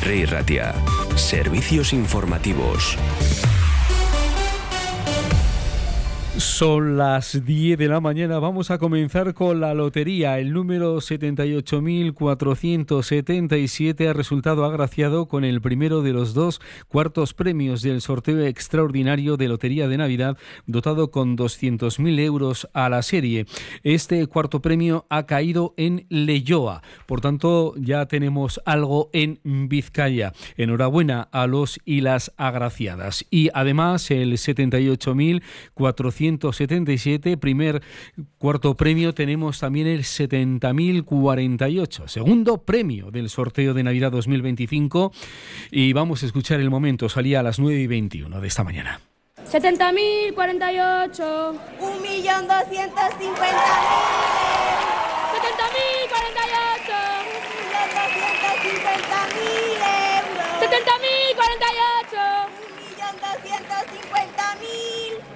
Rey Ratia. Servicios informativos. Son las 10 de la mañana, vamos a comenzar con la lotería. El número 78.477 ha resultado agraciado con el primero de los dos cuartos premios del sorteo extraordinario de Lotería de Navidad, dotado con 200.000 euros a la serie. Este cuarto premio ha caído en Leioa, por tanto ya tenemos algo en Vizcaya. Enhorabuena a los y las agraciadas. Y además el 78.477, primer cuarto premio, tenemos también el 70.048, segundo premio del sorteo de Navidad 2025, y vamos a escuchar el momento. Salía a las 9:21 de esta mañana. 70.048. 1.250.000. 70.048 euros. 70.048 1.250.000 euros.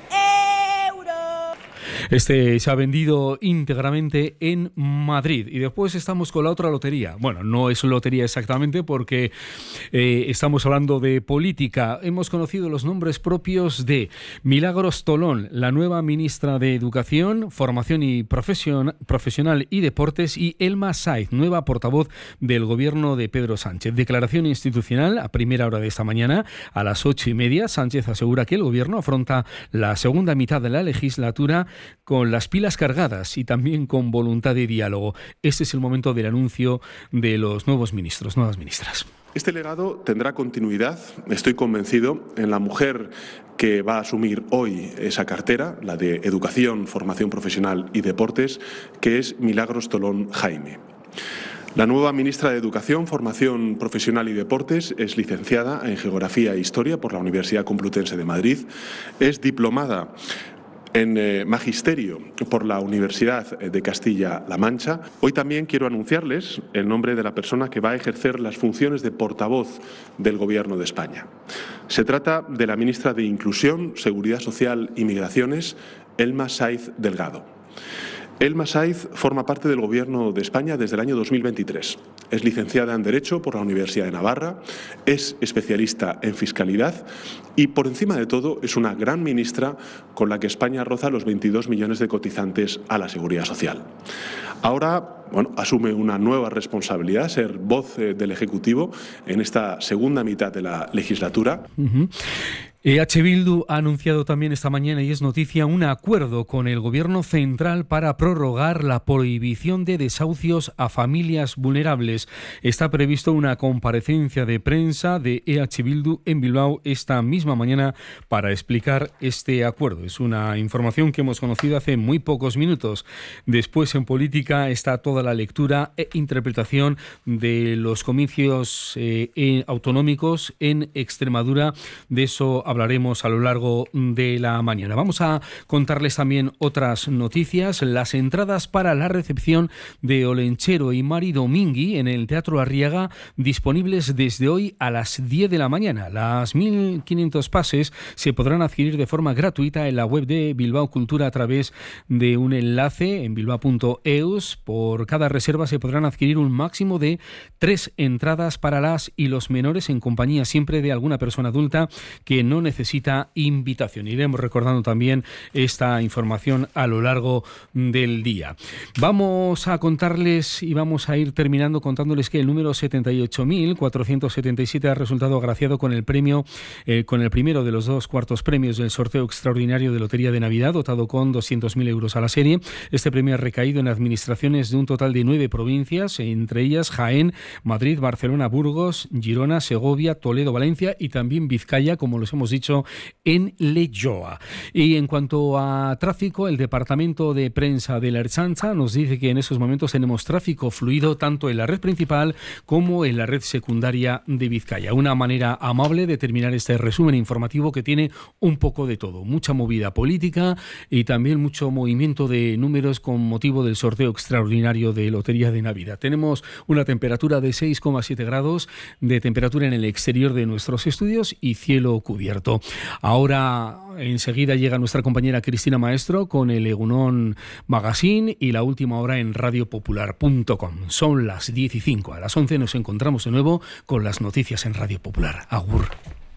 Este se ha vendido íntegramente en Madrid. Y después estamos con la otra lotería. Bueno, no es lotería exactamente porque estamos hablando de política. Hemos conocido los nombres propios de Milagros Tolón, la nueva ministra de Educación, Formación y Profesional y Deportes, y Elma Saiz, nueva portavoz del gobierno de Pedro Sánchez. Declaración institucional a primera hora de esta mañana, a las 8:30. Sánchez asegura que el gobierno afronta la segunda mitad de la legislatura con las pilas cargadas y también con voluntad de diálogo. Este es el momento del anuncio de los nuevos ministros, nuevas ministras. Este legado tendrá continuidad, estoy convencido, en la mujer que va a asumir hoy esa cartera, la de Educación, Formación Profesional y Deportes, que es Milagros Tolón Jaime. La nueva ministra de Educación, Formación Profesional y Deportes es licenciada en Geografía e Historia por la Universidad Complutense de Madrid, es diplomada en Magisterio por la Universidad de Castilla-La Mancha. Hoy también quiero anunciarles el nombre de la persona que va a ejercer las funciones de portavoz del Gobierno de España. Se trata de la ministra de Inclusión, Seguridad Social y Migraciones, Elma Saiz Delgado. Elma Saiz forma parte del Gobierno de España desde el año 2023. Es licenciada en Derecho por la Universidad de Navarra, es especialista en Fiscalidad y, por encima de todo, es una gran ministra con la que España roza los 22 millones de cotizantes a la Seguridad Social. Ahora, asume una nueva responsabilidad, ser voz del Ejecutivo en esta segunda mitad de la legislatura. EH Bildu ha anunciado también esta mañana, y es noticia, un acuerdo con el Gobierno central para prorrogar la prohibición de desahucios a familias vulnerables. Está previsto una comparecencia de prensa de EH Bildu en Bilbao esta misma mañana para explicar este acuerdo. Es una información que hemos conocido hace muy pocos minutos. Después, en política, está toda la lectura e interpretación de los comicios autonómicos en Extremadura. De eso hablaremos a lo largo de la mañana. Vamos a contarles también otras noticias. Las entradas para la recepción de Olenchero y Mari Domingui en el Teatro Arriaga disponibles desde hoy a las 10 de la mañana. Las 1.500 pases se podrán adquirir de forma gratuita en la web de Bilbao Cultura a través de un enlace en bilbao.eus. Por cada reserva se podrán adquirir un máximo de 3 entradas para las y los menores en compañía siempre de alguna persona adulta que no necesita invitación. Iremos recordando también esta información a lo largo del día. Vamos a contarles y vamos a ir terminando contándoles que el número 78.477 ha resultado agraciado con el premio, con el primero de los dos cuartos premios del sorteo extraordinario de Lotería de Navidad, dotado con 200.000 euros a la serie. Este premio ha recaído en administraciones de un total de 9 provincias, entre ellas Jaén, Madrid, Barcelona, Burgos, Girona, Segovia, Toledo, Valencia y también Vizcaya, como los hemos dicho, en Leioa. Y en cuanto a tráfico, el Departamento de Prensa de la Ertzaintza nos dice que en esos momentos tenemos tráfico fluido tanto en la red principal como en la red secundaria de Vizcaya. Una manera amable de terminar este resumen informativo que tiene un poco de todo. Mucha movida política y también mucho movimiento de números con motivo del sorteo extraordinario de Lotería de Navidad. Tenemos una temperatura de 6,7 grados de temperatura en el exterior de nuestros estudios y cielo cubierto. cierto. Ahora enseguida llega nuestra compañera Cristina Maestro con el Egunon Magazine y la última hora en radiopopular.com. Son las 10:05. A las 11 nos encontramos de nuevo con las noticias en Radio Popular. Agur.